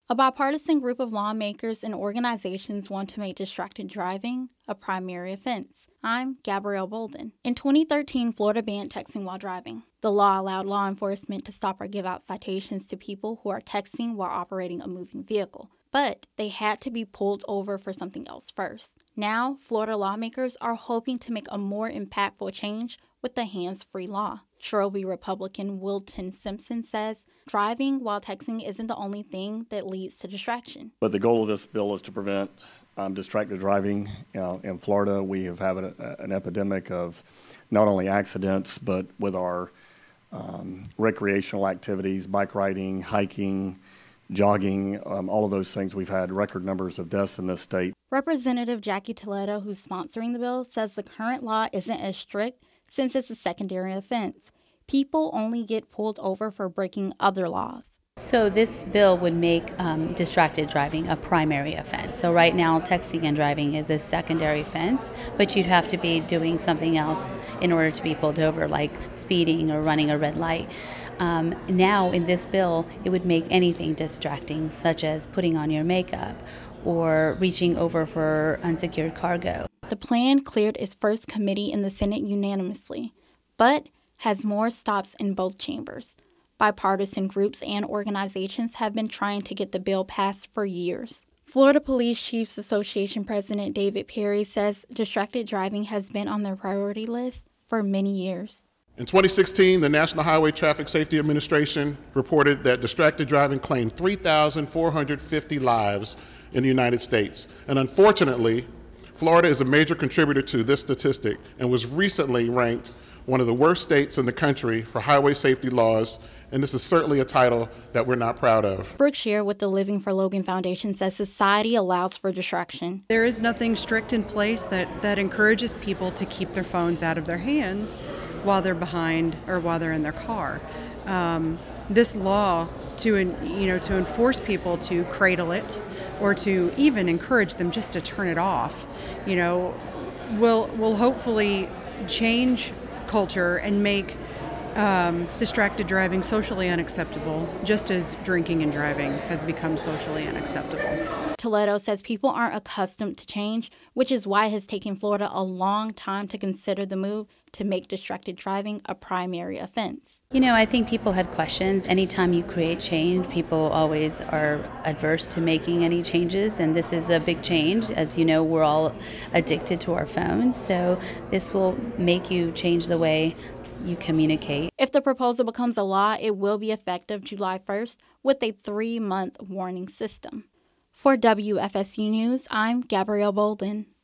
A bipartisan group of lawmakers and organizations want to make distracted driving a primary offense. I'm Gabrielle Bolden. In 2013, Florida banned texting while driving. The law allowed law enforcement to stop or give out citations to people who are texting while operating a moving vehicle. But they had to be pulled over for something else first. Now, Florida lawmakers are hoping to make a more impactful change with the hands-free law. Trophy Republican Wilton Simpson says driving while texting isn't the only thing that leads to distraction. But the goal of this bill is to prevent distracted driving. In Florida, we have had an epidemic of not only accidents, but with our recreational activities, bike riding, hiking, jogging, all of those things. We've had record numbers of deaths in this state. Representative Jackie Toledo, who's sponsoring the bill, says the current law isn't as strict since it's a secondary offense. People only get pulled over for breaking other laws. So this bill would make distracted driving a primary offense. So right now, texting and driving is a secondary offense, but you'd have to be doing something else in order to be pulled over, like speeding or running a red light. Now, in this bill, it would make anything distracting, such as putting on your makeup or reaching over for unsecured cargo. The plan cleared its first committee in the Senate unanimously, but has more stops in both chambers. Bipartisan groups and organizations have been trying to get the bill passed for years. Florida Police Chiefs Association President David Perry says distracted driving has been on their priority list for many years. In 2016, the National Highway Traffic Safety Administration reported that distracted driving claimed 3,450 lives in the United States. And unfortunately, Florida is a major contributor to this statistic and was recently ranked one of the worst states in the country for highway safety laws, and this is certainly a title that we're not proud of. Brooke Scheer with the Living for Logan Foundation says society allows for distraction. There is nothing strict in place that encourages people to keep their phones out of their hands while they're behind or while they're in their car. This law to enforce people to cradle it or to even encourage them just to turn it off, will hopefully change culture and make distracted driving socially unacceptable, just as drinking and driving has become socially unacceptable. Toledo says people aren't accustomed to change, which is why it has taken Florida a long time to consider the move to make distracted driving a primary offense. I think people had questions. Anytime you create change, people always are adverse to making any changes, and this is a big change. As you know, we're all addicted to our phones, so this will make you change the way you communicate. If the proposal becomes a law, it will be effective July 1st with a 3-month warning system. For WFSU News, I'm Gabrielle Bolden.